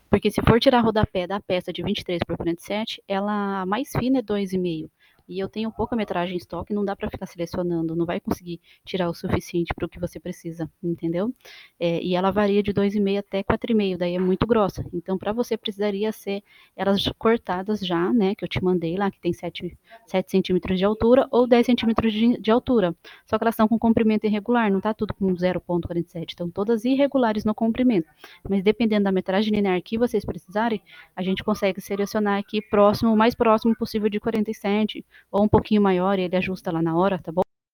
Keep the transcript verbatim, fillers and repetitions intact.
Porque se for tirar rodapé da peça de vinte e três por quarenta e sete, ela a mais fina é dois e meio. E eu tenho pouca metragem em estoque, não dá para ficar selecionando, não vai conseguir tirar o suficiente para o que você precisa, entendeu? É, e ela varia de dois e meio até quatro e meio, daí é muito grossa. Então, para você precisaria ser elas cortadas já, né, que eu te mandei lá, que tem sete centímetros de altura ou dez centímetros de, de altura. Só que elas estão com comprimento irregular, não está tudo com zero vírgula quarenta e sete, estão todas irregulares no comprimento. Mas dependendo da metragem linear que vocês precisarem, a gente consegue selecionar aqui próximo, o mais próximo possível de quarenta e sete, ou um pouquinho maior, e ele ajusta lá na hora, tá bom?